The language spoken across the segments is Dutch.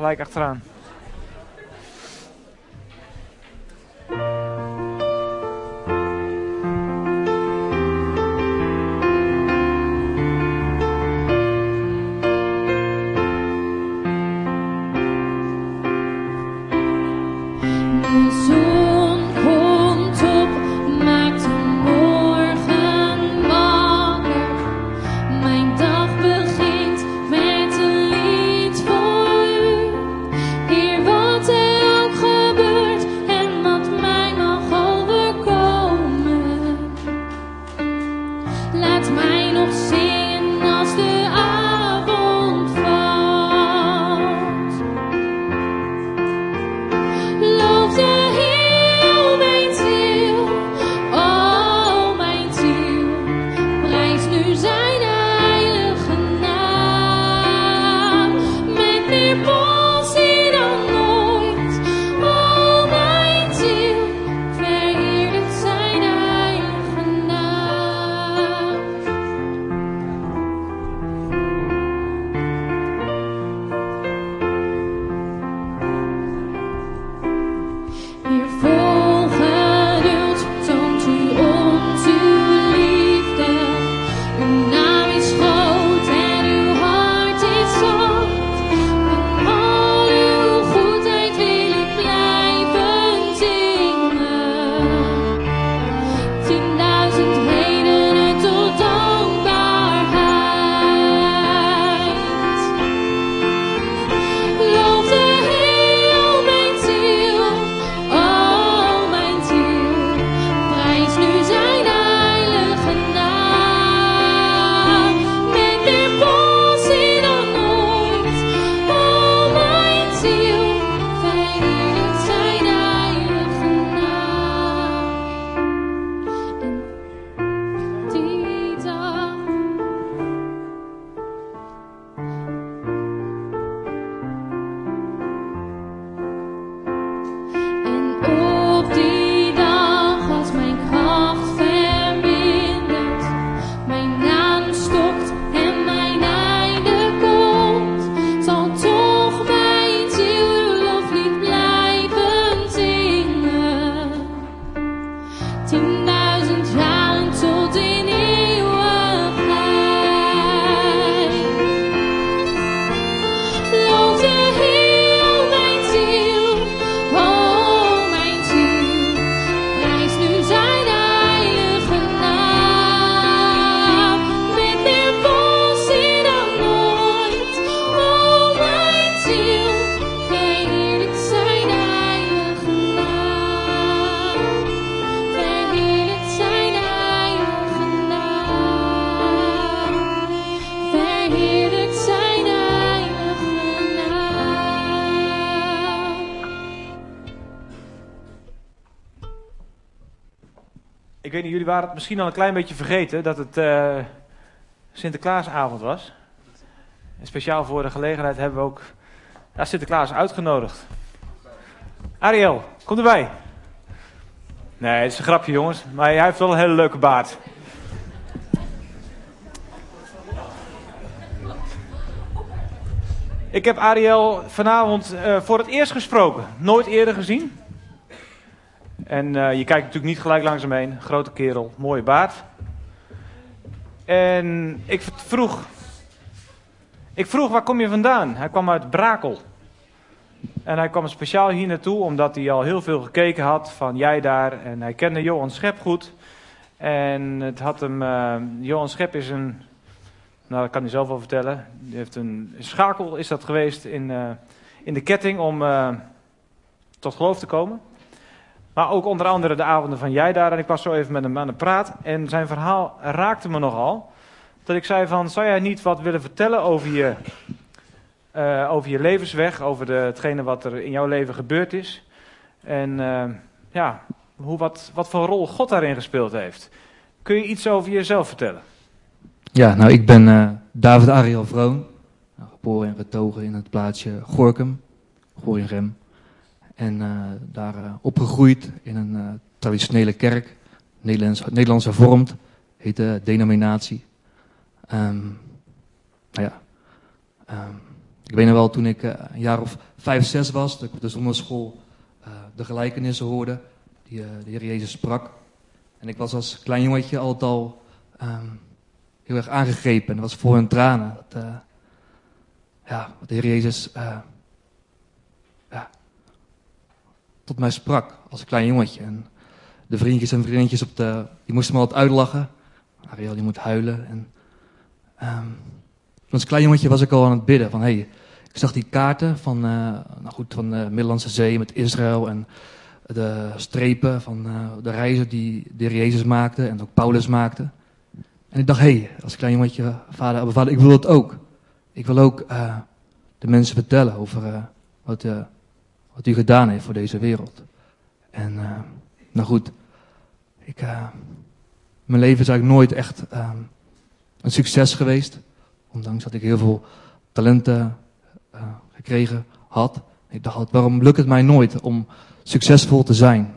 gelijk achteraan. Ik weet niet, jullie waren het misschien al een klein beetje vergeten dat het Sinterklaasavond was. En speciaal voor de gelegenheid hebben we ook Sinterklaas uitgenodigd. Ariel, kom erbij. Nee, het is een grapje jongens, maar hij heeft wel een hele leuke baard. Ik heb Ariel vanavond voor het eerst gesproken. Nooit eerder gezien. En je kijkt natuurlijk niet gelijk langs hem heen. Grote kerel, mooie baard. En ik vroeg, waar kom je vandaan? Hij kwam uit Brakel. En hij kwam speciaal hier naartoe, omdat hij al heel veel gekeken had van Jij Daar. En hij kende Johan Schep goed. En het had hem, Johan Schep is een, nou dat kan hij zelf wel vertellen. Die heeft een schakel is dat geweest in de ketting om tot geloof te komen. Maar ook onder andere de avonden van Jij Daar. En ik was zo even met hem aan de praat. En zijn verhaal raakte me nogal. Dat ik zei van, zou jij niet wat willen vertellen over je levensweg. Over hetgene wat er in jouw leven gebeurd is. En wat voor rol God daarin gespeeld heeft. Kun je iets over jezelf vertellen? Ja, nou ik ben David Ariel Vroon. Geboren en getogen in het plaatsje Gorinchem. Gorinchem. En daar opgegroeid in een traditionele kerk, Nederlands hervormd, heet de denominatie. Ik weet nog wel, toen ik een jaar of 5, 6 was, dat ik op de zondagschool de gelijkenissen hoorde die de Heer Jezus sprak. En ik was als klein jongetje altijd al heel erg aangegrepen. En dat was voor hun tranen. Wat de Heer Jezus tot mij sprak als klein jongetje. En de vriendjes en vriendinnetjes die moesten me altijd uitlachen. Ariel, die moet huilen. En als klein jongetje was ik al aan het bidden. Van, ik zag die kaarten van de Middellandse Zee met Israël. En de strepen van de reizen die de Heer Jezus maakte. En ook Paulus maakte. En ik dacht, als klein jongetje, vader, ik wil dat ook. Ik wil ook de mensen vertellen over wat u gedaan heeft voor deze wereld. En mijn leven is eigenlijk nooit echt een succes geweest. Ondanks dat ik heel veel talenten gekregen had. Ik dacht altijd, waarom lukt het mij nooit om succesvol te zijn?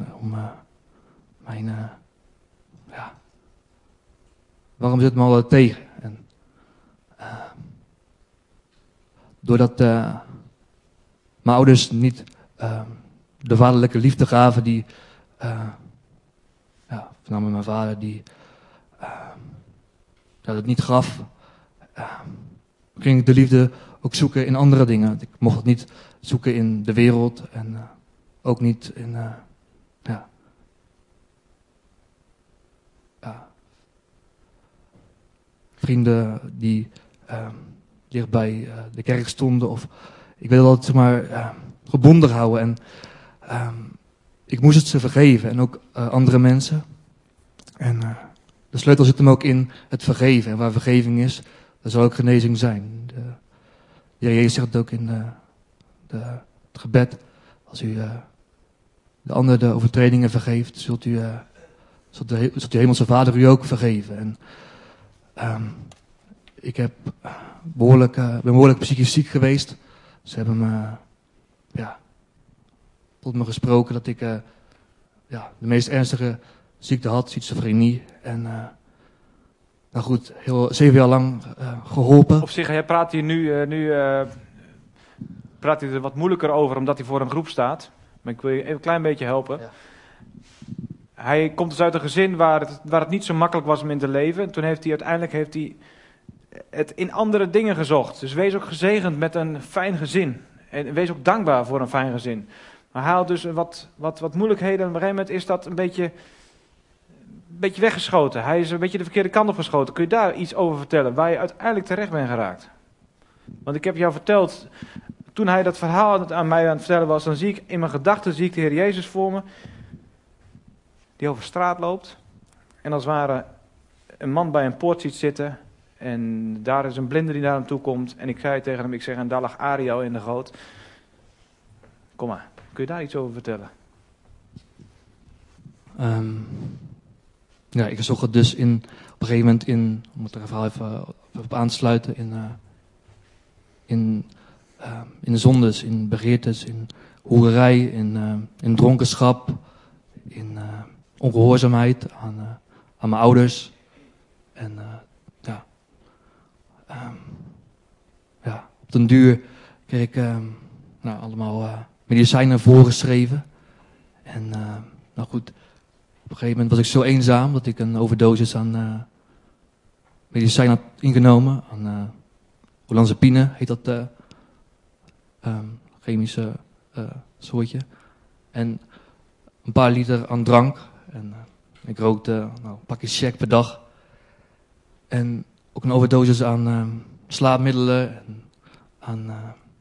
Waarom zit het me altijd tegen? En, doordat mijn ouders niet de vaderlijke liefde gaven die... voornamelijk mijn vader die dat het niet gaf, ging ik de liefde ook zoeken in andere dingen. Ik mocht het niet zoeken in de wereld en ook niet in vrienden die dicht bij de kerk stonden. Of ik wilde altijd gebonden houden en ik moest het ze vergeven en ook andere mensen. En de sleutel zit hem ook in het vergeven. En waar vergeving is, daar zal ook genezing zijn. De Heer Jezus zegt het ook in het gebed. Als u de ander de overtredingen vergeeft, zult de hemelse Vader u ook vergeven. En ik ben behoorlijk psychisch ziek geweest. Ze hebben me tot me gesproken dat ik de meest ernstige ziekte had, schizofrenie. En 7 jaar lang geholpen. Op zich, hij praat hier nu praat hij er wat moeilijker over, omdat hij voor een groep staat. Maar ik wil je even een klein beetje helpen. Ja. Hij komt dus uit een gezin waar het niet zo makkelijk was om in te leven. En toen heeft hij uiteindelijk het in andere dingen gezocht. Dus wees ook gezegend met een fijn gezin. En wees ook dankbaar voor een fijn gezin. Maar hij had dus wat moeilijkheden. En op een gegeven moment is dat een beetje weggeschoten. Hij is een beetje de verkeerde kant op geschoten. Kun je daar iets over vertellen, waar je uiteindelijk terecht bent geraakt? Want ik heb jou verteld, toen hij dat verhaal aan mij aan het vertellen was, dan zie ik in mijn gedachten de Heer Jezus voor me, die over straat loopt. En als het ware een man bij een poort ziet zitten. En daar is een blinde die naar hem toe komt. En ik zei tegen hem, en daar lag Ariel in de goot. Kom maar, kun je daar iets over vertellen? Ik zocht het dus op een gegeven moment om het verhaal even op aan te sluiten, in zondes, in begeertes, in hoererij, in dronkenschap, in ongehoorzaamheid aan mijn ouders. En op den duur kreeg ik allemaal medicijnen voorgeschreven. En op een gegeven moment was ik zo eenzaam dat ik een overdosis aan medicijn had ingenomen. Aan olanzapine heet dat chemische soortje. En een paar liter aan drank. En ik rookte een pakje check per dag. En ook een overdosis aan slaapmiddelen. En aan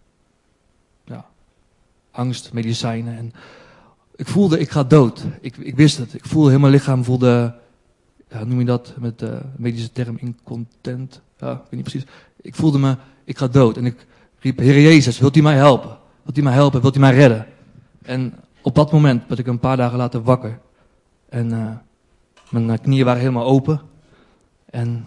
angstmedicijnen. En ik voelde, ik ga dood. Ik wist het. Ik voelde, heel mijn lichaam voelde, noem je dat met de medische term, incontent? Ja, ik weet niet precies. Ik voelde me, ik ga dood. En ik riep, Heer Jezus, wilt u mij helpen? Wilt u mij helpen? Wilt u mij redden? En op dat moment werd ik een paar dagen later wakker. En mijn knieën waren helemaal open. En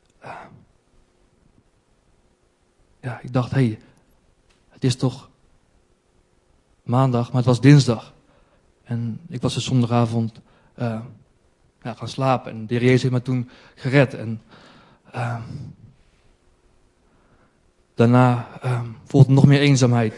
ik dacht, het is toch maandag, maar het was dinsdag. En ik was dus zondagavond gaan slapen. En de Heer Jezus heeft me toen gered. En daarna voelde nog meer eenzaamheid.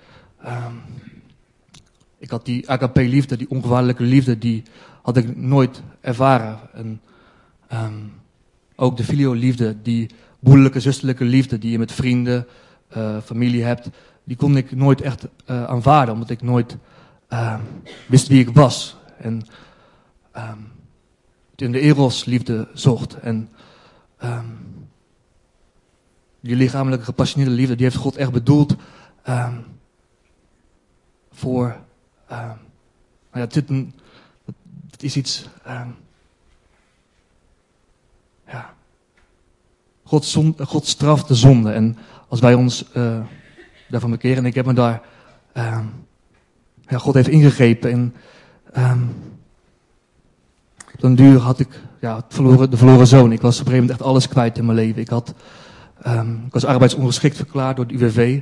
Ik had die AKP-liefde, die onvoorwaardelijke liefde, die had ik nooit ervaren. En ook de filio-liefde, die broederlijke, zusterlijke liefde die je met vrienden, familie hebt, die kon ik nooit echt aanvaarden, omdat ik nooit wist wie ik was. En in de eros-liefde zocht. En die lichamelijke, gepassioneerde liefde, die heeft God echt bedoeld voor... dit is iets... God straft de zonde. En als wij ons daarvan bekeren, en ik heb me daar... God heeft ingegrepen. En op den duur had ik de verloren zoon. Ik was op een gegeven moment echt alles kwijt in mijn leven. Ik was arbeidsongeschikt verklaard door het UWV.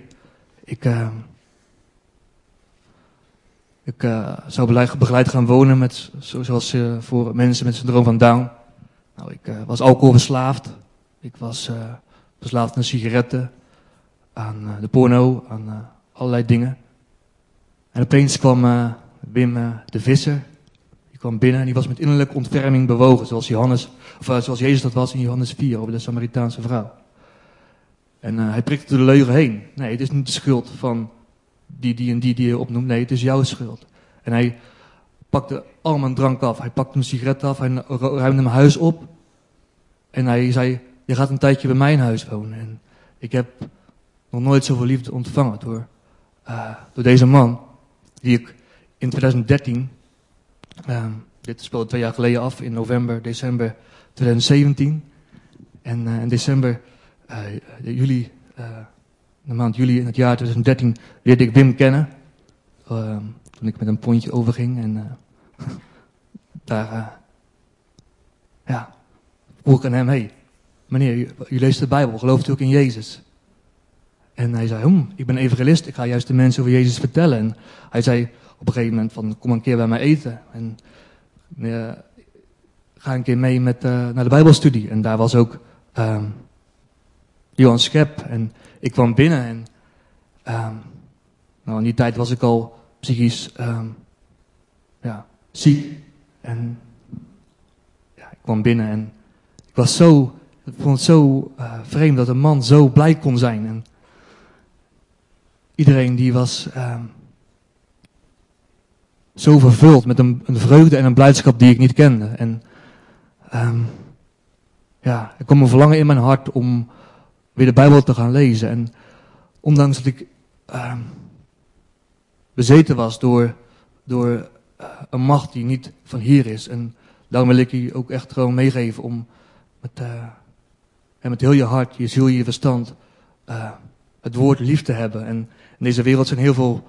Ik zou begeleid gaan wonen, zoals voor mensen met syndroom van Down. Nou, ik was alcoholverslaafd. Ik was verslaafd aan sigaretten, aan de porno, aan allerlei dingen. En opeens kwam Wim de Visser. Die kwam binnen en die was met innerlijke ontferming bewogen, zoals Jezus dat was in Johannes 4 over de Samaritaanse vrouw. En hij prikte door de leugen heen. Nee, het is niet de schuld van die je opnoemt. Nee, het is jouw schuld. En hij pakte al mijn drank af. Hij pakte mijn sigaret af. Hij ruimde mijn huis op. En hij zei, je gaat een tijdje bij mij in huis wonen. En ik heb nog nooit zoveel liefde ontvangen door deze man. Die ik in 2013, dit speelde 2 jaar geleden af, in november, december 2017. En in december, de maand juli in het jaar 2013, leerde ik Wim kennen. Toen ik met een pontje overging. En vroeg ik aan hem, hey, meneer, u leest de Bijbel, gelooft u ook in Jezus? En hij zei, ik ben evangelist, ik ga juist de mensen over Jezus vertellen. En hij zei op een gegeven moment van, kom een keer bij mij eten. En ga een keer mee naar de Bijbelstudie. En daar was ook Johan Schep. En ik kwam binnen en in die tijd was ik al psychisch ziek. En ik kwam binnen en ik vond het zo vreemd dat een man zo blij kon zijn. En iedereen die was zo vervuld met een vreugde en een blijdschap die ik niet kende. En er kwam een verlangen in mijn hart om weer de Bijbel te gaan lezen. En ondanks dat ik bezeten was door een macht die niet van hier is. En daarom wil ik je ook echt gewoon meegeven om met heel je hart, je ziel, je verstand het woord lief te hebben. En in deze wereld zijn heel veel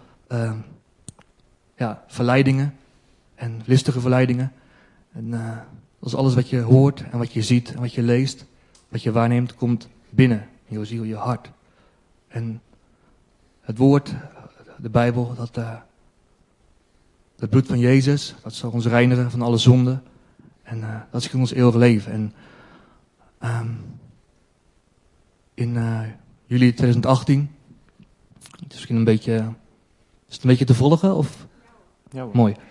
verleidingen en listige verleidingen. En dat is alles wat je hoort en wat je ziet en wat je leest, wat je waarneemt, komt binnen in je ziel, je hart. En het woord, de Bijbel, het bloed van Jezus, dat zal ons reinigen van alle zonden. En dat is ons eeuwig leven. En in juli 2018, het is misschien is het een beetje te volgen? Of? Ja, hoor. Mooi.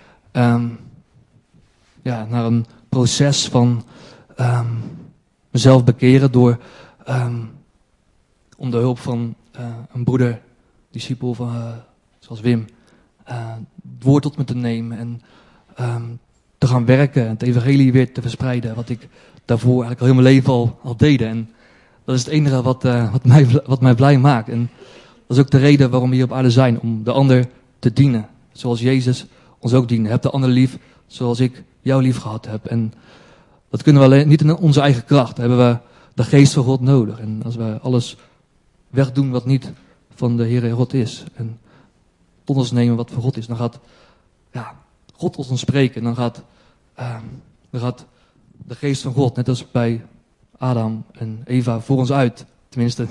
Naar een proces van mezelf bekeren door onder hulp van een broeder, discipel zoals Wim, het woord tot me te nemen en te gaan werken en het evangelie weer te verspreiden, wat ik daarvoor eigenlijk al heel mijn leven al deed. En dat is het enige wat mij blij maakt. En dat is ook de reden waarom we hier op aarde zijn, om de ander te dienen, zoals Jezus ons ook diende. Heb de ander lief zoals ik jou lief gehad heb. En dat kunnen we alleen niet in onze eigen kracht. Daar hebben we de geest van God nodig. En als we alles wegdoen wat niet van de Heere God is, en tot ons nemen wat voor God is, dan gaat God tot ons spreken. En dan gaat de geest van God, net als bij Adam en Eva, voor ons uit. Tenminste,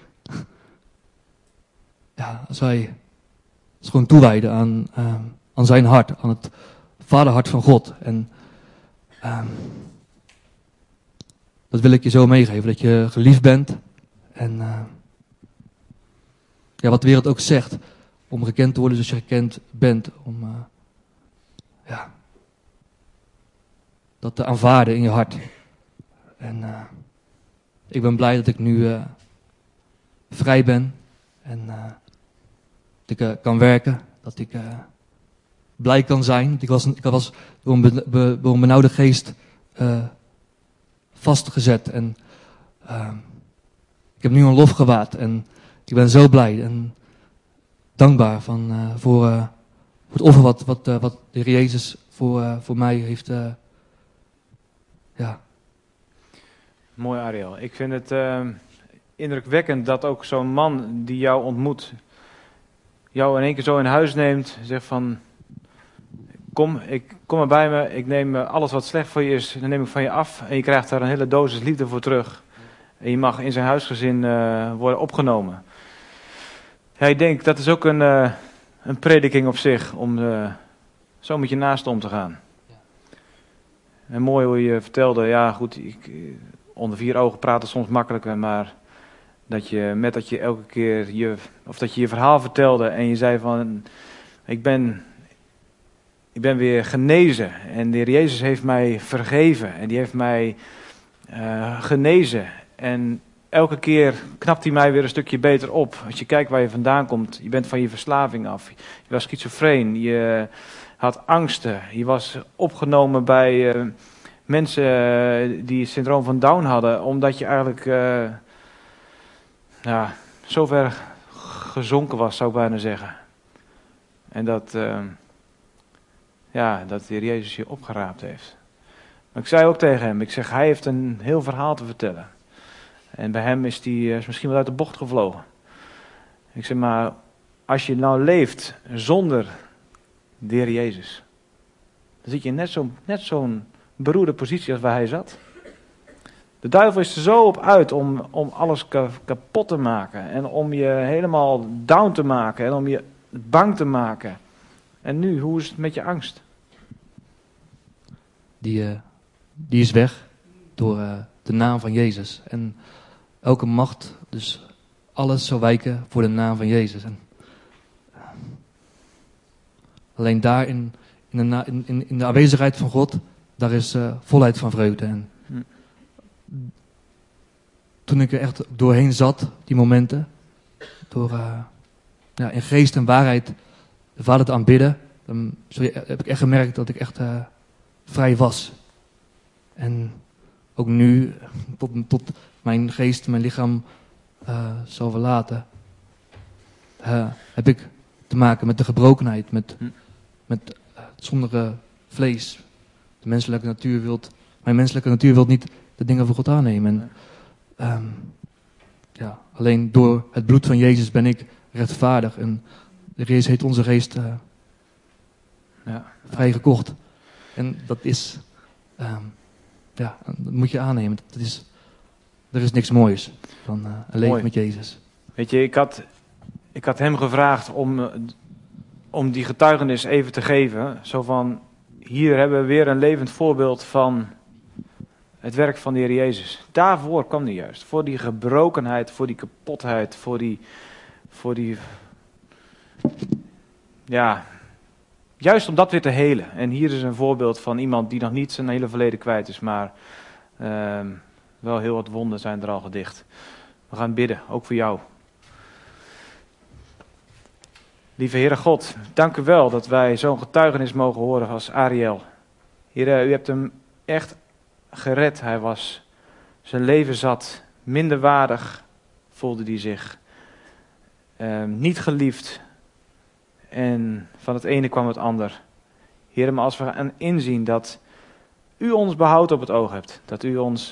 als wij ons gewoon toewijden aan zijn hart, aan het vaderhart van God. En dat wil ik je zo meegeven, dat je geliefd bent. En ja, wat de wereld ook zegt. Om gekend te worden zoals je gekend bent. Om ja, dat te aanvaarden in je hart. En ik ben blij dat ik nu vrij ben. En dat ik kan werken. Dat ik blij kan zijn. Ik was door een benauwde geest vastgezet. En ik heb nu een lofgewaad. En ik ben zo blij en dankbaar voor het offer wat de Heer Jezus voor mij heeft. Ja. Mooi, Ariel. Ik vind het indrukwekkend dat ook zo'n man die jou ontmoet, jou in één keer zo in huis neemt, zegt van, kom maar bij me, ik neem alles wat slecht voor je is, dan neem ik van je af en je krijgt daar een hele dosis liefde voor terug. En je mag in zijn huisgezin worden opgenomen. Ja, ik denk, dat is ook een prediking op zich, om zo met je naasten om te gaan. En mooi hoe je vertelde, ja goed, onder 4 ogen praten soms makkelijker, maar dat je elke keer dat je verhaal vertelde en je zei van, ik ben weer genezen en de Heer Jezus heeft mij vergeven en die heeft mij genezen. En elke keer knapt hij mij weer een stukje beter op. Als je kijkt waar je vandaan komt, je bent van je verslaving af, je was schizofreen, je had angsten, je was opgenomen bij mensen die het syndroom van Down hadden, omdat je eigenlijk zo ver gezonken was, zou ik bijna zeggen. En dat de Heer Jezus je opgeraapt heeft. Maar ik zei ook tegen hem, hij heeft een heel verhaal te vertellen. En bij hem is hij misschien wel uit de bocht gevlogen. Ik zeg, maar als je nou leeft zonder de Heer Jezus, dan zit je in net zo'n beroerde positie als waar hij zat. De duivel is er zo op uit om alles kapot te maken. En om je helemaal down te maken. En om je bang te maken. En nu, hoe is het met je angst? Die is weg door de naam van Jezus. En elke macht, dus alles zou wijken voor de naam van Jezus. En alleen daar in de aanwezigheid van God, daar is volheid van vreugde. En toen ik er echt doorheen zat, die momenten, door in geest en waarheid de Vader te aanbidden, dan heb ik echt gemerkt dat ik echt vrij was. En ook nu, tot mijn geest, mijn lichaam zal verlaten, heb ik te maken met de gebrokenheid, met het zondige vlees. Mijn menselijke natuur wil niet de dingen van God aannemen. En, alleen door het bloed van Jezus ben ik rechtvaardig. En de Jezus heeft onze geest vrijgekocht. En dat is, dat moet je aannemen. Er is niks moois dan een leven met Jezus. Weet je, ik had hem gevraagd om die getuigenis even te geven. Zo van, hier hebben we weer een levend voorbeeld van het werk van de Heer Jezus. Daarvoor kwam hij juist. Voor die gebrokenheid, voor die kapotheid, voor die juist om dat weer te helen. En hier is een voorbeeld van iemand die nog niet zijn hele verleden kwijt is, maar wel heel wat wonden zijn er al gedicht. We gaan bidden, ook voor jou. Lieve Heere God, dank u wel dat wij zo'n getuigenis mogen horen als Ariel. Heere, u hebt hem echt gered. Zijn leven zat minderwaardig, voelde hij zich. Niet geliefd. En van het ene kwam het ander. Heere, maar als we gaan inzien dat u ons behoud op het oog hebt. Dat u ons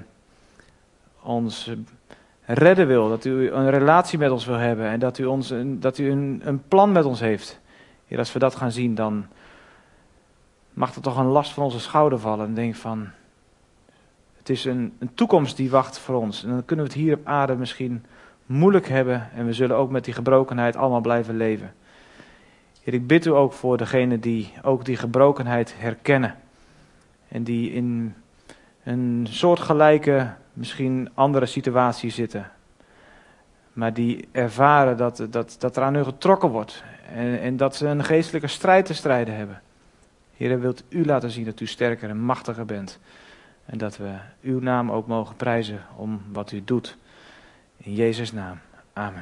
redden wil. Dat u een relatie met ons wil hebben. En dat u een plan met ons heeft. Heer, als we dat gaan zien, dan mag er toch een last van onze schouder vallen. En denk van, het is een toekomst die wacht voor ons. En dan kunnen we het hier op aarde misschien moeilijk hebben. En we zullen ook met die gebrokenheid allemaal blijven leven. Heer, ik bid u ook voor degenen die ook die gebrokenheid herkennen. En die in een soortgelijke, misschien andere situatie zitten. maar die ervaren dat er aan hun getrokken wordt. En dat ze een geestelijke strijd te strijden hebben. Heer, wilt u laten zien dat u sterker en machtiger bent. En dat we uw naam ook mogen prijzen om wat u doet. In Jezus' naam. Amen.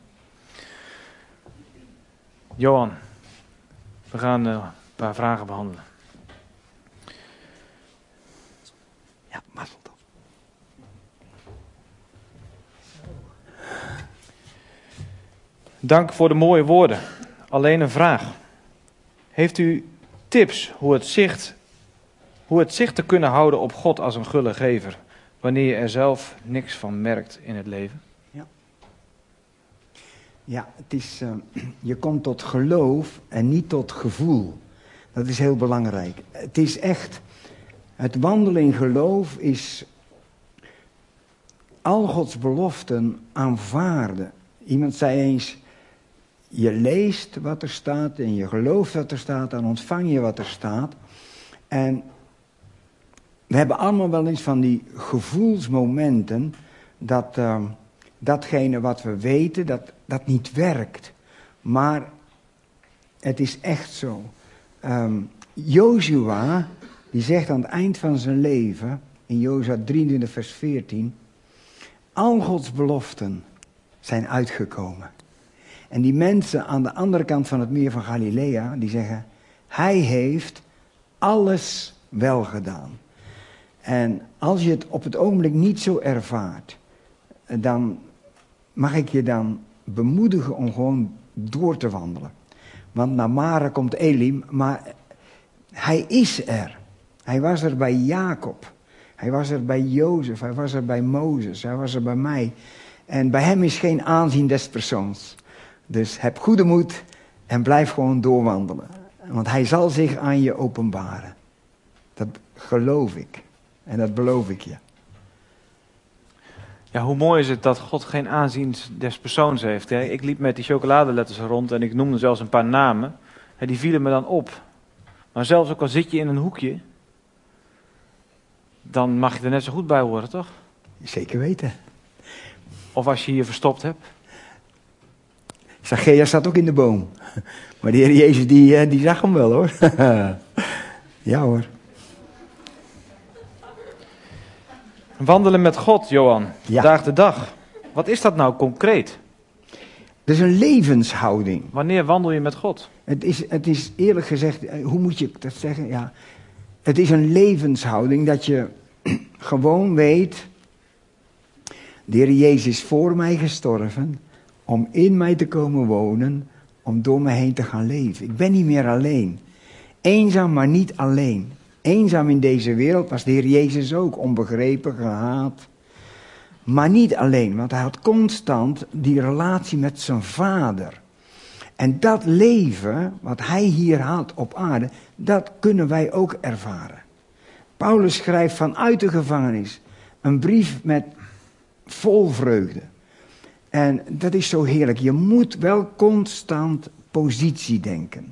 Johan, we gaan een paar vragen behandelen. Ja, mazzel toch. Dank voor de mooie woorden. Alleen een vraag. Heeft u tips hoe het zicht te kunnen houden op God als een gulle gever, wanneer je er zelf niks van merkt in het leven? Ja, het is, je komt tot geloof en niet tot gevoel. Dat is heel belangrijk. Het is echt, het wandelen in geloof is al Gods beloften aanvaarden. Iemand zei eens, je leest wat er staat en je gelooft wat er staat, dan ontvang je wat er staat. En we hebben allemaal wel eens van die gevoelsmomenten dat datgene wat we weten, dat niet werkt. Maar het is echt zo. Jozua, die zegt aan het eind van zijn leven, in Jozua 23 vers 14, al Gods beloften zijn uitgekomen. En die mensen aan de andere kant van het meer van Galilea, die zeggen, hij heeft alles wel gedaan. En als je het op het ogenblik niet zo ervaart, dan mag ik je dan bemoedigen om gewoon door te wandelen. Want naar Mara komt Elim, maar hij is er. Hij was er bij Jacob. Hij was er bij Jozef. Hij was er bij Mozes. Hij was er bij mij. En bij hem is geen aanzien des persoons. Dus heb goede moed en blijf gewoon doorwandelen. Want hij zal zich aan je openbaren. Dat geloof ik. En dat beloof ik je. Ja, hoe mooi is het dat God geen aanzien des persoons heeft. Hè? Ik liep met die chocoladeletters rond en ik noemde zelfs een paar namen. En die vielen me dan op. Maar zelfs ook al zit je in een hoekje, dan mag je er net zo goed bij horen, toch? Zeker weten. Of als je je verstopt hebt. Zacchaeus zat ook in de boom. Maar de Heer Jezus die zag hem wel hoor. Ja hoor. Wandelen met God, Johan. Ja. Vandaag de dag. Wat is dat nou concreet? Dat is een levenshouding. Wanneer wandel je met God? Het is eerlijk gezegd, hoe moet je dat zeggen? Ja, het is een levenshouding dat je gewoon weet, de Heer Jezus is voor mij gestorven, om in mij te komen wonen, om door me heen te gaan leven. Ik ben niet meer alleen. Eenzaam, maar niet alleen. Eenzaam in deze wereld was de Heer Jezus ook, onbegrepen, gehaat. Maar niet alleen, want hij had constant die relatie met zijn Vader. En dat leven, wat hij hier had op aarde, dat kunnen wij ook ervaren. Paulus schrijft vanuit de gevangenis een brief met vol vreugde. En dat is zo heerlijk. Je moet wel constant positie denken.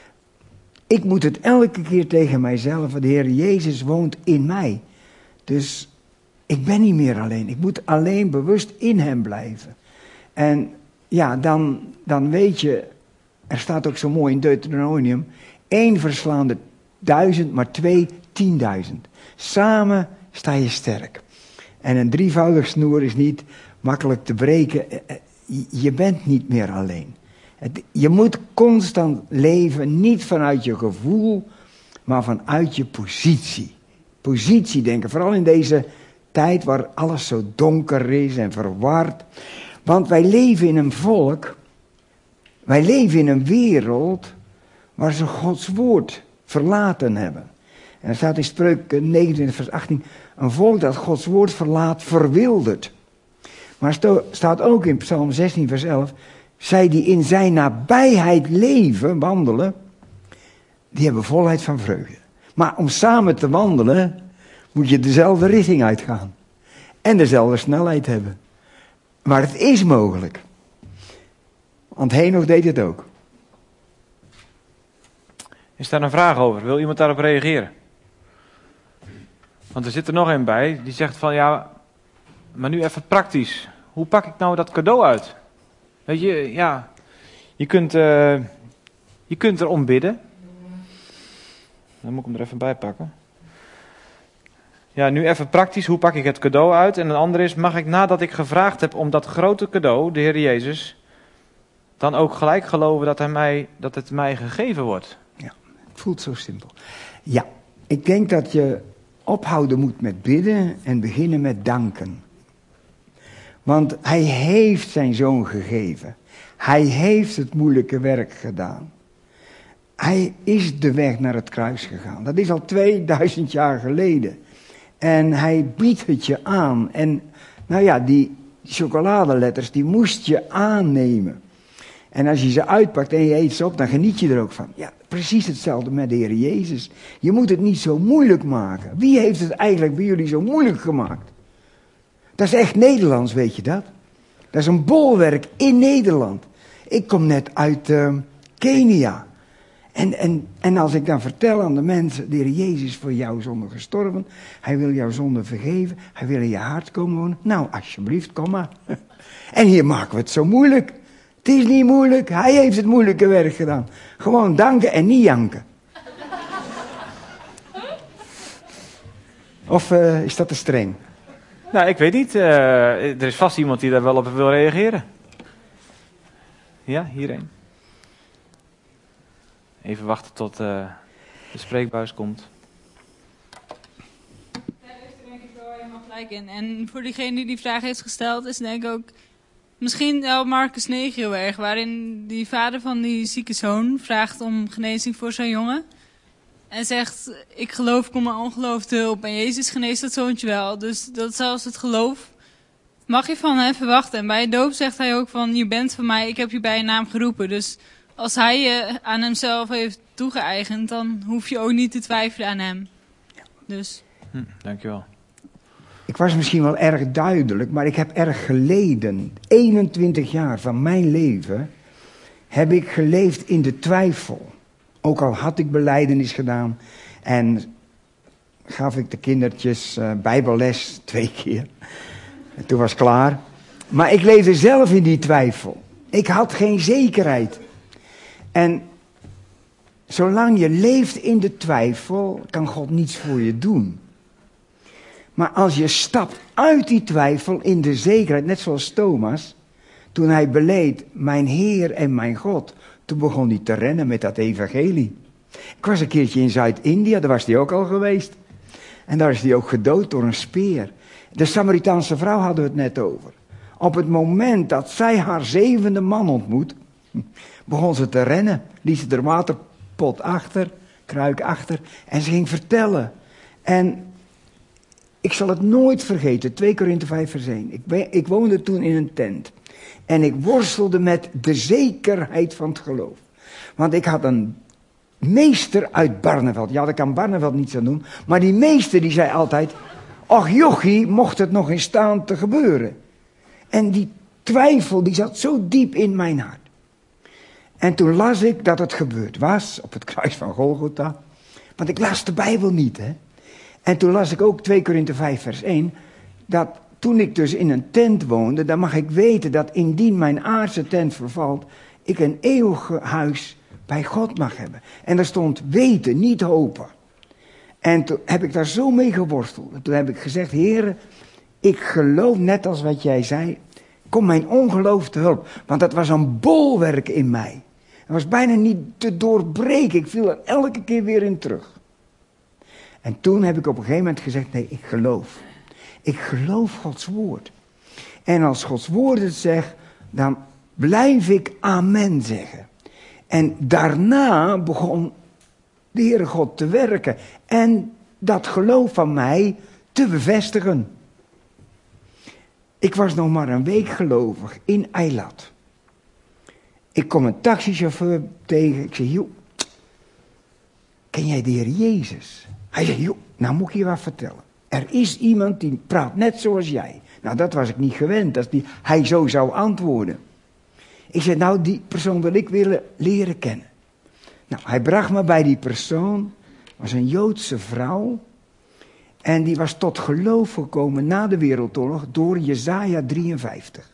Ik moet het elke keer tegen mijzelf, de Heer Jezus woont in mij. Dus ik ben niet meer alleen. Ik moet alleen bewust in hem blijven. En ja, dan weet je, er staat ook zo mooi in Deuteronomium, 1 verslaan de 1000, maar 2 10.000. Samen sta je sterk. En een drievoudig snoer is niet makkelijk te breken. Je bent niet meer alleen. Je moet constant leven, niet vanuit je gevoel, maar vanuit je positie. Positie denken, vooral in deze tijd waar alles zo donker is en verward. Want wij leven in een volk, wij leven in een wereld waar ze Gods woord verlaten hebben. En er staat in Spreuken 29 vers 18, een volk dat Gods woord verlaat, verwildert. Maar staat ook in Psalm 16 vers 11, zij die in zijn nabijheid leven, wandelen, die hebben volheid van vreugde. Maar om samen te wandelen, moet je dezelfde richting uitgaan. En dezelfde snelheid hebben. Maar het is mogelijk. Want Henoch deed het ook. Is daar een vraag over? Wil iemand daarop reageren? Want er zit er nog een bij, die zegt van ja, maar nu even praktisch. hoe pak ik nou dat cadeau uit? Weet je, ja, je kunt erom bidden. Dan moet ik hem er even bij pakken. Ja, nu even praktisch, hoe pak ik het cadeau uit? En een ander is, mag ik nadat ik gevraagd heb om dat grote cadeau, de Heer Jezus, dan ook gelijk geloven dat het mij gegeven wordt? Ja, het voelt zo simpel. Ja, ik denk dat je ophouden moet met bidden en beginnen met danken. Want hij heeft zijn zoon gegeven. Hij heeft het moeilijke werk gedaan. Hij is de weg naar het kruis gegaan. Dat is al 2000 jaar geleden. En hij biedt het je aan. En nou ja, die chocoladeletters, die moest je aannemen. En als je ze uitpakt en je eet ze op, dan geniet je er ook van. Ja, precies hetzelfde met de Heer Jezus. Je moet het niet zo moeilijk maken. Wie heeft het eigenlijk bij jullie zo moeilijk gemaakt? Dat is echt Nederlands, weet je dat? Dat is een bolwerk in Nederland. Ik kom net uit Kenia. En als ik dan vertel aan de mensen, de Heer Jezus is voor jouw zonde gestorven. Hij wil jouw zonde vergeven. Hij wil in je hart komen wonen. Nou, alsjeblieft, kom maar. En hier maken we het zo moeilijk. Het is niet moeilijk. Hij heeft het moeilijke werk gedaan. Gewoon danken en niet janken. Of is dat te streng? Nou, ik weet niet. Er is vast iemand die daar wel op wil reageren. Ja, hierheen. Even wachten tot de spreekbuis komt. Ja, daar is denk ik wel helemaal gelijk in. En voor diegene die die vraag heeft gesteld, is denk ik ook misschien wel Marcus 9 heel erg. Waarin die vader van die zieke zoon vraagt om genezing voor zijn jongen. En zegt, ik geloof, kom mijn ongeloof te hulp. En Jezus geneest dat zoontje wel. Dus dat is zelfs het geloof. Mag je van hem verwachten. En bij het doop zegt hij ook van, je bent van mij, ik heb je bij je naam geroepen. Dus als hij je aan hemzelf heeft toegeëigend, dan hoef je ook niet te twijfelen aan hem. Dus. Dankjewel. Ik was misschien wel erg duidelijk, maar ik heb erg geleden. 21 jaar van mijn leven heb ik geleefd in de twijfel. Ook al had ik belijdenis gedaan en gaf ik de kindertjes bijbelles 2 keer. En toen was het klaar. Maar ik leefde zelf in die twijfel. Ik had geen zekerheid. En zolang je leeft in de twijfel, kan God niets voor je doen. Maar als je stapt uit die twijfel in de zekerheid, net zoals Thomas, toen hij beleed, mijn Heer en mijn God, toen begon hij te rennen met dat evangelie. Ik was een keertje in Zuid-India, daar was hij ook al geweest. En daar is hij ook gedood door een speer. De Samaritaanse vrouw hadden we het net over. Op het moment dat zij haar 7e man ontmoet, begon ze te rennen. Liet ze de waterpot achter, kruik achter, en ze ging vertellen. En ik zal het nooit vergeten, 2 Korinthe 5 vers 1. Ik woonde toen in een tent. En ik worstelde met de zekerheid van het geloof. Want ik had een meester uit Barneveld. Ja, daar kan Barneveld niets aan doen. Maar die meester die zei altijd, ach jochie, mocht het nog eens staan te gebeuren. En die twijfel die zat zo diep in mijn hart. En toen las ik dat het gebeurd was op het kruis van Golgotha. Want ik las de Bijbel niet, hè. En toen las ik ook 2 Korinthe 5 vers 1. Dat toen ik dus in een tent woonde, dan mag ik weten dat indien mijn aardse tent vervalt, ik een eeuwig huis bij God mag hebben. En er stond weten, niet hopen. En toen heb ik daar zo mee geworsteld. En toen heb ik gezegd, Heere, ik geloof net als wat jij zei, kom mijn ongeloof te hulp. Want dat was een bolwerk in mij. Het was bijna niet te doorbreken. Ik viel er elke keer weer in terug. En toen heb ik op een gegeven moment gezegd, nee, ik geloof. Ik geloof Gods woord. En als Gods woord het zegt, dan blijf ik amen zeggen. En daarna begon de Heere God te werken. En dat geloof van mij te bevestigen. Ik was nog maar een week gelovig in Eilat. Ik kom een taxichauffeur tegen. Ik zeg, joh, ken jij de Heer Jezus? Hij zegt, joh, nou moet ik je wat vertellen. Er is iemand die praat net zoals jij. Nou, dat was ik niet gewend, dat hij zo zou antwoorden. Ik zei, nou, die persoon wil ik willen leren kennen. Nou, hij bracht me bij die persoon. Was een Joodse vrouw. En die was tot geloof gekomen na de Wereldoorlog door Jesaja 53.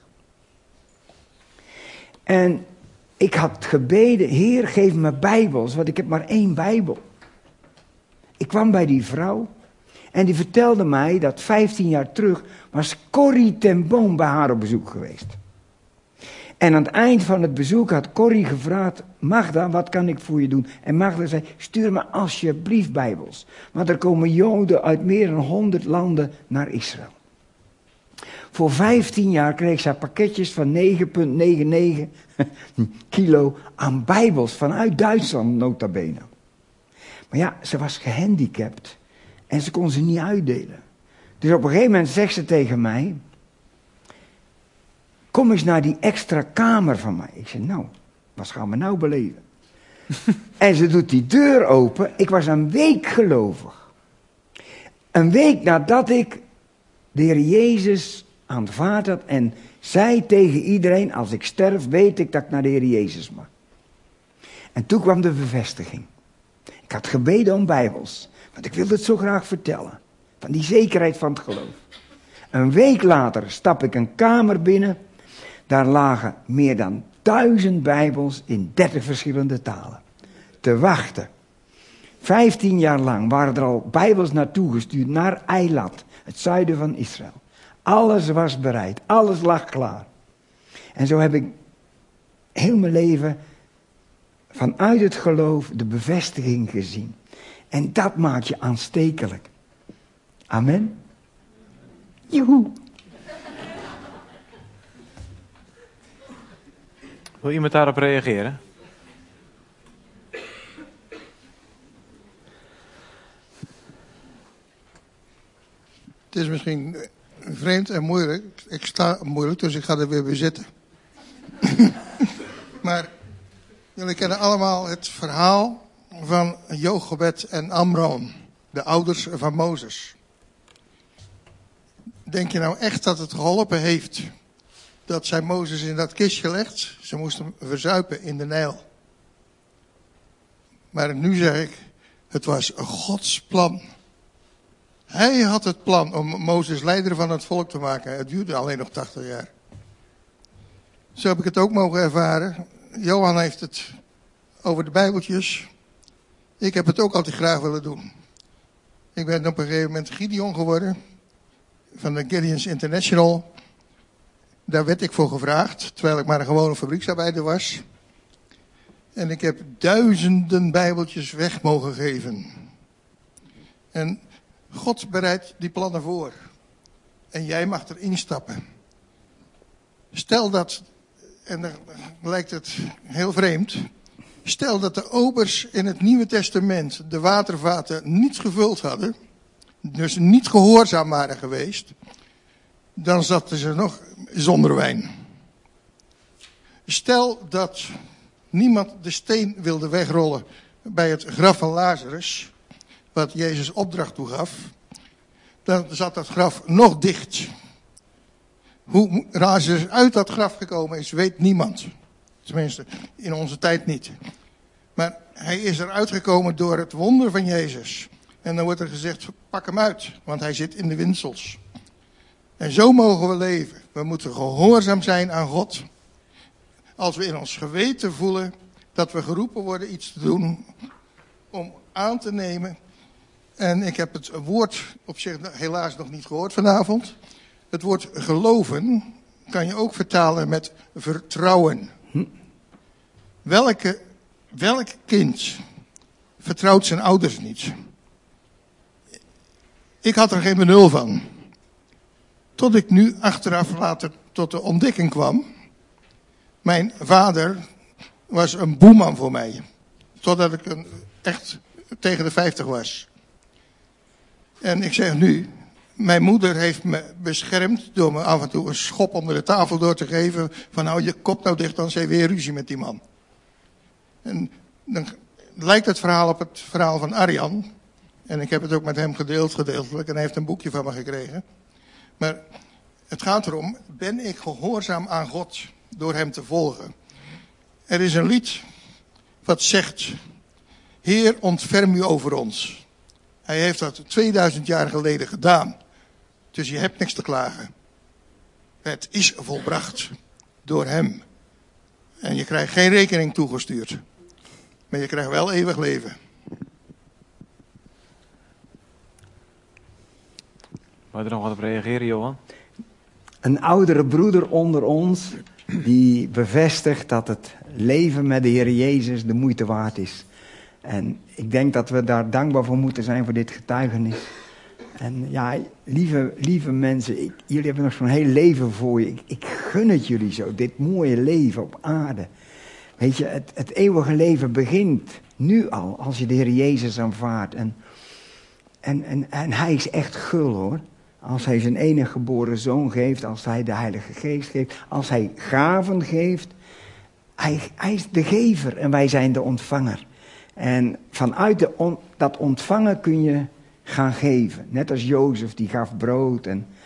En ik had gebeden, Heer, geef me Bijbels, want ik heb maar 1 Bijbel. Ik kwam bij die vrouw en die vertelde mij dat 15 jaar terug was Corrie ten Boom bij haar op bezoek geweest. En aan het eind van het bezoek had Corrie gevraagd, Magda, wat kan ik voor je doen? En Magda zei, stuur me alsjeblieft Bijbels. Want er komen Joden uit meer dan 100 landen naar Israël. Voor 15 jaar kreeg zij pakketjes van 9,99 kilo aan Bijbels vanuit Duitsland, nota bene. Maar ja, ze was gehandicapt en ze kon ze niet uitdelen. Dus op een gegeven moment zegt ze tegen mij, kom eens naar die extra kamer van mij. Ik zeg, nou, wat gaan we nou beleven? En ze doet die deur open. Ik was een week gelovig. Een week nadat ik de Heer Jezus aanvaard had en zei tegen iedereen, als ik sterf, weet ik dat ik naar de Heer Jezus mag. En toen kwam de bevestiging. Ik had gebeden om Bijbels, want ik wilde het zo graag vertellen. Van die zekerheid van het geloof. Een week later stap ik een kamer binnen. Daar lagen meer dan 1000 Bijbels in 30 verschillende talen. Te wachten. 15 jaar lang waren er al Bijbels naartoe gestuurd naar Eilat, het zuiden van Israël. Alles was bereid, alles lag klaar. En zo heb ik heel mijn leven vanuit het geloof de bevestiging gezien. En dat maakt je aanstekelijk. Amen. Joehoe. Wil iemand daarop reageren? Het is misschien vreemd en moeilijk. Ik sta moeilijk, dus ik ga er weer bij zitten. Maar jullie kennen allemaal het verhaal van Jochebed en Amram, de ouders van Mozes. Denk je nou echt dat het geholpen heeft dat zij Mozes in dat kistje gelegd? Ze moesten hem verzuipen in de Nijl. Maar nu zeg ik, het was Gods plan. Hij had het plan om Mozes leider van het volk te maken. Het duurde alleen nog 80 jaar. Zo heb ik het ook mogen ervaren. Johan heeft het over de Bijbeltjes. Ik heb het ook altijd graag willen doen. Ik ben op een gegeven moment Gideon geworden. Van de Gideons International. Daar werd ik voor gevraagd. Terwijl ik maar een gewone fabrieksarbeider was. En ik heb duizenden Bijbeltjes weg mogen geven. En God bereidt die plannen voor. En jij mag erin stappen. Stel dat, en dan lijkt het heel vreemd. Stel dat de obers in het Nieuwe Testament de watervaten niet gevuld hadden. Dus niet gehoorzaam waren geweest. Dan zaten ze nog zonder wijn. Stel dat niemand de steen wilde wegrollen bij het graf van Lazarus, wat Jezus opdracht toegaf, dan zat dat graf nog dicht. Hoe Lazarus uit dat graf gekomen is, weet niemand. Tenminste, in onze tijd niet. Maar hij is eruit gekomen door het wonder van Jezus. En dan wordt er gezegd, pak hem uit, want hij zit in de windsels. En zo mogen we leven. We moeten gehoorzaam zijn aan God. Als we in ons geweten voelen dat we geroepen worden iets te doen, om aan te nemen. En ik heb het woord op zich helaas nog niet gehoord vanavond. Het woord geloven kan je ook vertalen met vertrouwen. Welk kind vertrouwt zijn ouders niet? Ik had er geen benul van. Tot ik nu achteraf later tot de ontdekking kwam. Mijn vader was een boeman voor mij. Totdat ik echt tegen de 50 was. En ik zeg nu, mijn moeder heeft me beschermd door me af en toe een schop onder de tafel door te geven. Van hou je kop nou dicht, dan heb je weer ruzie met die man. En dan lijkt het verhaal op het verhaal van Arjan. En ik heb het ook met hem gedeeld gedeeltelijk. En hij heeft een boekje van me gekregen. Maar het gaat erom, ben ik gehoorzaam aan God door hem te volgen? Er is een lied wat zegt, Heer, ontferm u over ons. Hij heeft dat 2000 jaar geleden gedaan. Dus je hebt niks te klagen. Het is volbracht door hem. En je krijgt geen rekening toegestuurd. Maar je krijgt wel eeuwig leven. Wou je er nog wat op reageren, Johan? Een oudere broeder onder ons, die bevestigt dat het leven met de Heer Jezus de moeite waard is. En ik denk dat we daar dankbaar voor moeten zijn voor dit getuigenis. En ja, lieve mensen, jullie hebben nog zo'n heel leven voor je. Ik gun het jullie zo, dit mooie leven op aarde. Weet je, het eeuwige leven begint nu al, als je de Heer Jezus aanvaardt. En hij is echt gul, hoor. Als hij zijn enige geboren zoon geeft, als hij de Heilige Geest geeft, als hij gaven geeft. Hij is de gever en wij zijn de ontvanger. En vanuit dat ontvangen kun je gaan geven. Net als Jozef, die gaf brood.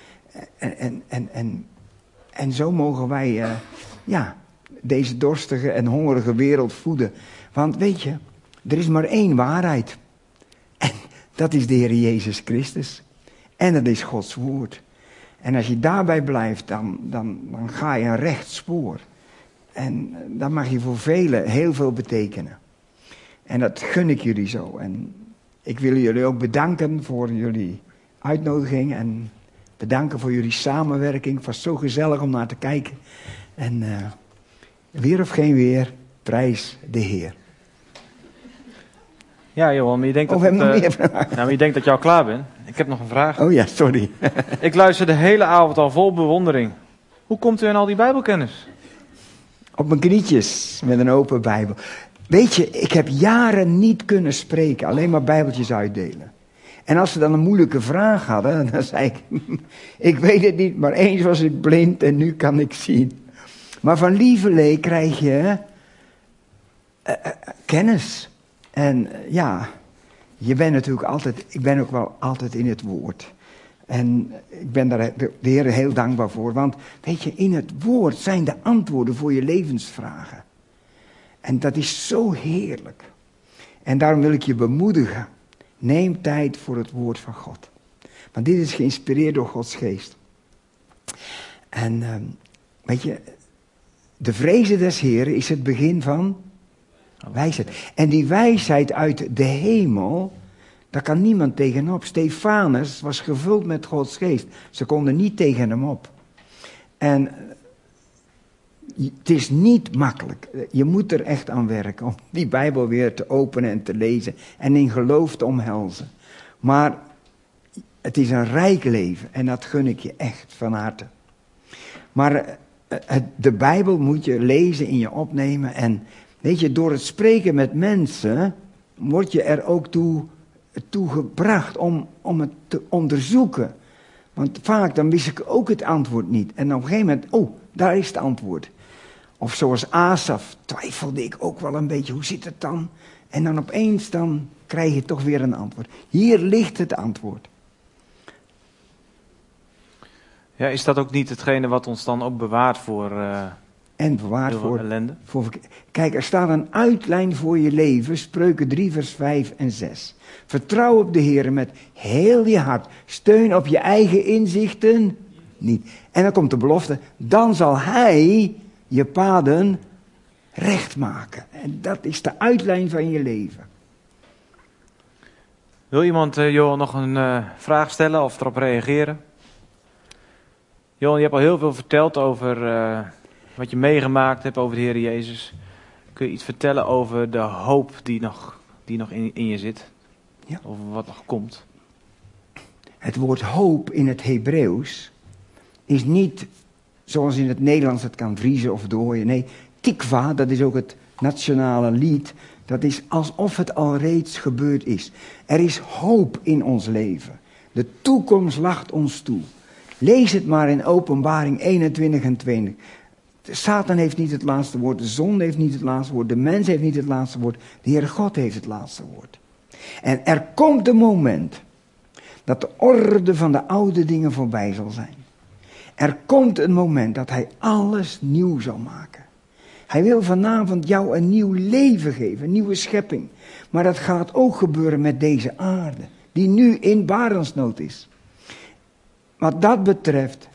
En zo mogen wij deze dorstige en hongerige wereld voeden. Want weet je, er is maar één waarheid. En dat is de Heer Jezus Christus. En dat is Gods woord. En als je daarbij blijft, dan ga je een recht spoor. En dan mag je voor velen heel veel betekenen. En dat gun ik jullie zo. En ik wil jullie ook bedanken voor jullie uitnodiging. En bedanken voor jullie samenwerking. Het was zo gezellig om naar te kijken. En weer of geen weer, prijs de Heer. Ja, Johan, maar je denkt maar je denkt dat je al klaar bent. Ik heb nog een vraag. Oh ja, sorry. Ik luister de hele avond al vol bewondering. Hoe komt u aan al die Bijbelkennis? Op mijn knietjes met een open Bijbel. Weet je, ik heb jaren niet kunnen spreken, alleen maar Bijbeltjes uitdelen. En als ze dan een moeilijke vraag hadden, dan zei ik, ik weet het niet, maar eens was ik blind en nu kan ik zien. Maar van lieverlee krijg je kennis. En ja, je bent natuurlijk altijd, ik ben ook wel altijd in het woord. En ik ben daar de Heer heel dankbaar voor. Want weet je, in het woord zijn de antwoorden voor je levensvragen. En dat is zo heerlijk. En daarom wil ik je bemoedigen. Neem tijd voor het woord van God. Want dit is geïnspireerd door Gods geest. En weet je, de vrezen des Heren is het begin van wijsheid. En die wijsheid uit de hemel, daar kan niemand tegenop. Stefanus was gevuld met Gods geest. Ze konden niet tegen hem op. En het is niet makkelijk. Je moet er echt aan werken om die Bijbel weer te openen en te lezen. En in geloof te omhelzen. Maar het is een rijk leven en dat gun ik je echt van harte. Maar de Bijbel moet je lezen, in je opnemen. En weet je, door het spreken met mensen word je er ook toe gebracht om het te onderzoeken. Want vaak dan wist ik ook het antwoord niet. En op een gegeven moment, daar is het antwoord. Of zoals Asaf, twijfelde ik ook wel een beetje, hoe zit het dan? En dan opeens dan krijg je toch weer een antwoord. Hier ligt het antwoord. Ja, is dat ook niet hetgene wat ons dan ook bewaart voor en bewaard voor ellende? Kijk, er staat een uitlijn voor je leven, Spreuken 3 vers 5 en 6. Vertrouw op de Heer met heel je hart. Steun op je eigen inzichten niet. En dan komt de belofte, dan zal Hij je paden recht maken. En dat is de uitlijn van je leven. Wil iemand, Johan, nog een vraag stellen of erop reageren? Johan, je hebt al heel veel verteld over wat je meegemaakt hebt over de Heer Jezus. Kun je iets vertellen over de hoop die nog in je zit? Ja. Over wat nog komt? Het woord hoop in het Hebreeuws is niet zoals in het Nederlands het kan vriezen of dooien. Nee, tikva, dat is ook het nationale lied. Dat is alsof het al reeds gebeurd is. Er is hoop in ons leven. De toekomst lacht ons toe. Lees het maar in Openbaring 21 en 20. Satan heeft niet het laatste woord. De zonde heeft niet het laatste woord. De mens heeft niet het laatste woord. De Heere God heeft het laatste woord. En er komt een moment dat de orde van de oude dingen voorbij zal zijn. Er komt een moment dat Hij alles nieuw zal maken. Hij wil vanavond jou een nieuw leven geven, een nieuwe schepping. Maar dat gaat ook gebeuren met deze aarde. die nu in barensnood is. Wat dat betreft,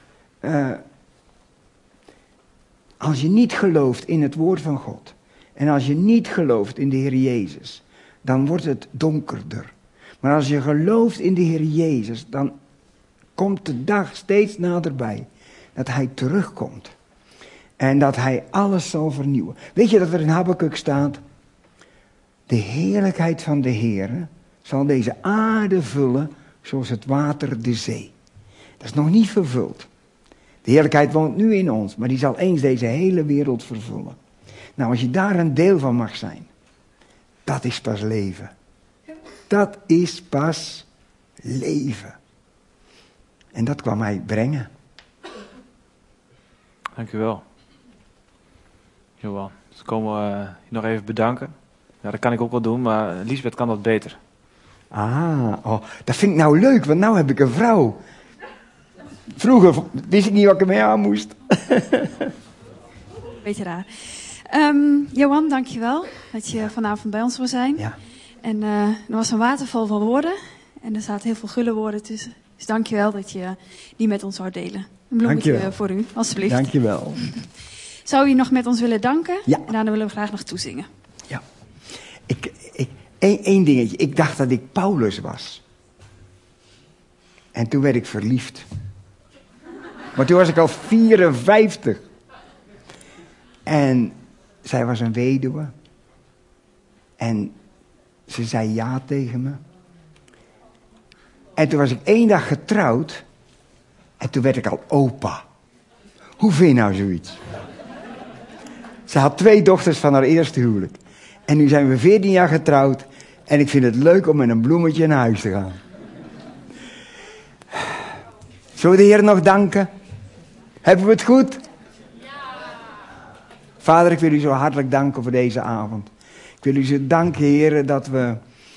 als je niet gelooft in het woord van God, en als je niet gelooft in de Heer Jezus, dan wordt het donkerder. Maar als je gelooft in de Heer Jezus, dan komt de dag steeds naderbij dat Hij terugkomt. En dat Hij alles zal vernieuwen. Weet je dat er in Habakuk staat? De heerlijkheid van de Heer zal deze aarde vullen zoals het water de zee. Dat is nog niet vervuld. De heerlijkheid woont nu in ons, maar die zal eens deze hele wereld vervullen. Nou, als je daar een deel van mag zijn, dat is pas leven. Dat is pas leven. En dat kwam Hij brengen. Dank u wel. Johan, dus komen we je nog even bedanken. Ja, dat kan ik ook wel doen, maar Liesbeth kan dat beter. Dat vind ik nou leuk, want nou heb ik een vrouw. Vroeger wist ik niet wat ik ermee aan moest. Beetje raar. Johan, dankjewel dat je vanavond bij ons wil zijn. Ja. En er was een waterval van woorden. En er zaten heel veel gulle woorden tussen. Dus dankjewel dat je die met ons zou delen. Een bloemetje voor u, alstublieft. Dankjewel. Zou u nog met ons willen danken? Ja. En daarna willen we graag nog toezingen. Ja. Eén dingetje. Ik dacht dat ik Paulus was. En toen werd ik verliefd. Maar toen was ik al 54. En zij was een weduwe. En ze zei ja tegen me. En toen was ik 1 dag getrouwd. En toen werd ik al opa. Hoe vind je nou zoiets? Ze had 2 dochters van haar eerste huwelijk. En nu zijn we 14 jaar getrouwd. En ik vind het leuk om met een bloemetje naar huis te gaan. Zullen we de Heer nog danken? Hebben we het goed? Ja. Vader, ik wil u zo hartelijk danken voor deze avond. Ik wil u zo danken, Heer, dat we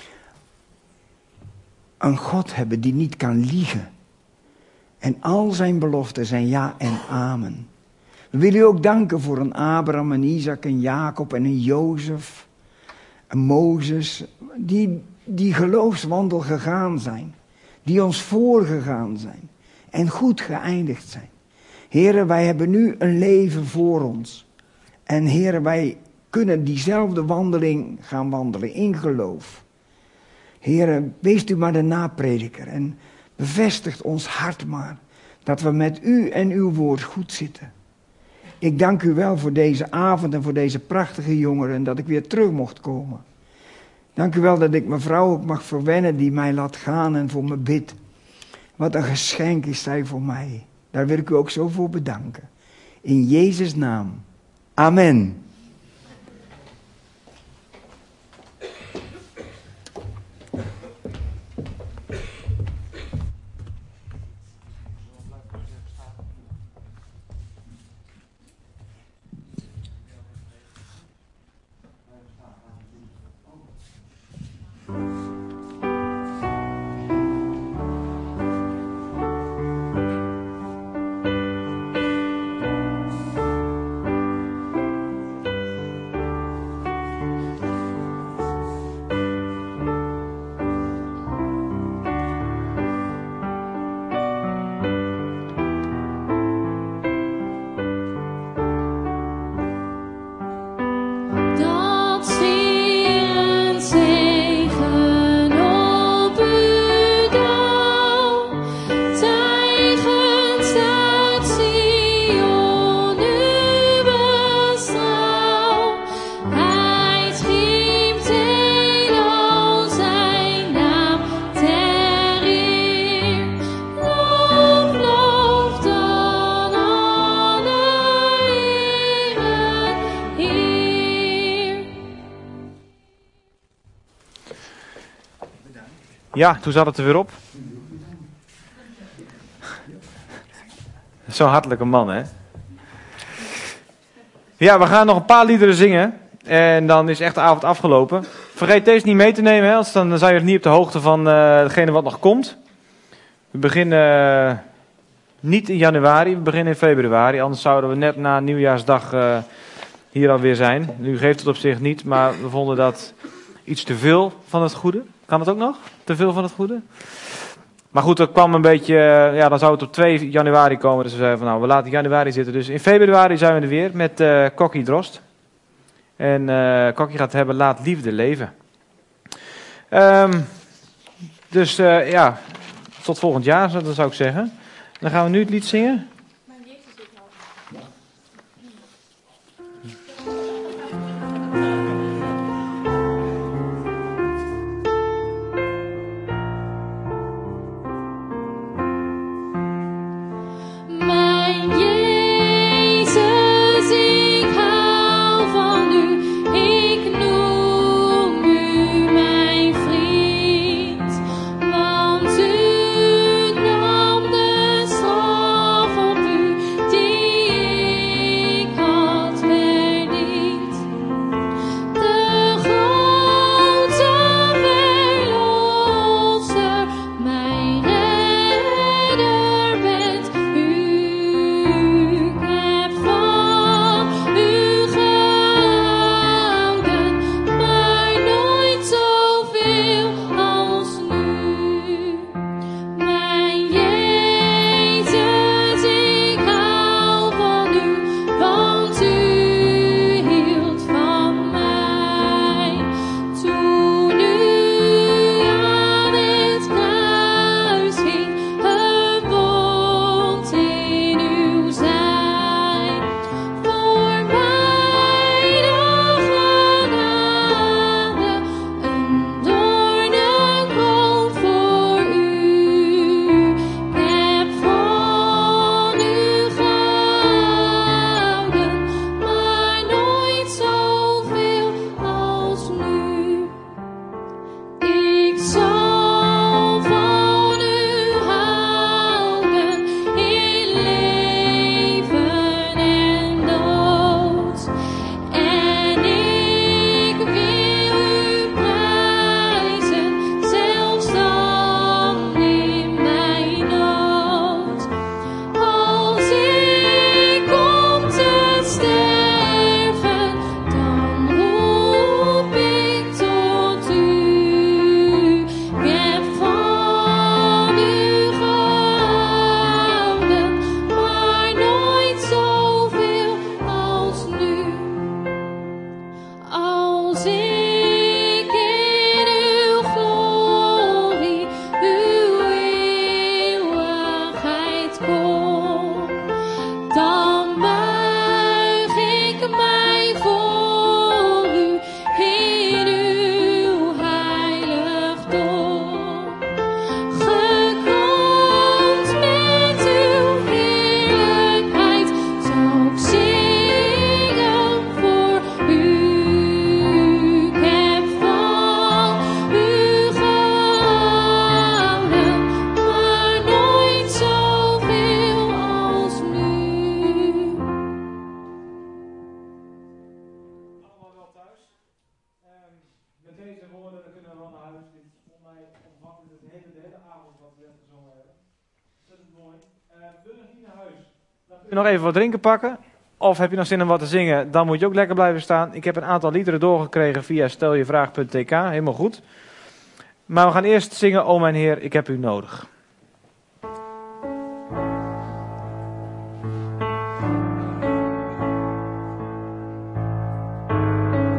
een God hebben die niet kan liegen. En al zijn beloften zijn ja en amen. We willen u ook danken voor een Abraham, een Isaac, een Jacob en een Jozef, een Mozes, die geloofswandel gegaan zijn. Die ons voorgegaan zijn en goed geëindigd zijn. Heren, wij hebben nu een leven voor ons. En heren, wij kunnen diezelfde wandeling gaan wandelen in geloof. Heren, wees u maar de naprediker en bevestigt ons hart maar dat we met u en uw woord goed zitten. Ik dank u wel voor deze avond en voor deze prachtige jongeren en dat ik weer terug mocht komen. Dank u wel dat ik mijn vrouw ook mag verwennen die mij laat gaan en voor me bidt. Wat een geschenk is zij voor mij. Daar wil ik u ook zo voor bedanken. In Jezus' naam. Amen. Ja, toen zat het er weer op. Zo'n hartelijke man, hè? Ja, we gaan nog een paar liederen zingen. En dan is echt de avond afgelopen. Vergeet deze niet mee te nemen, hè? Anders dan zijn je niet op de hoogte van degene wat nog komt. We beginnen niet in januari, we beginnen in februari. Anders zouden we net na Nieuwjaarsdag hier alweer zijn. Nu geeft het op zich niet, maar we vonden dat iets te veel van het goede. Kan het ook nog? Te veel van het goede? Maar goed, dat kwam een beetje, dan zou het op 2 januari komen. Dus we zeiden van nou, we laten januari zitten. Dus in februari zijn we er weer met Kokkie Drost. En Kokkie gaat hebben, laat liefde leven. Tot volgend jaar, dat zou ik zeggen. Dan gaan we nu het lied zingen. Nog even wat drinken pakken. Of heb je nog zin om wat te zingen, dan moet je ook lekker blijven staan. Ik heb een aantal liederen doorgekregen via steljevraag.tk. Helemaal goed. Maar we gaan eerst zingen, O mijn Heer, ik heb u nodig.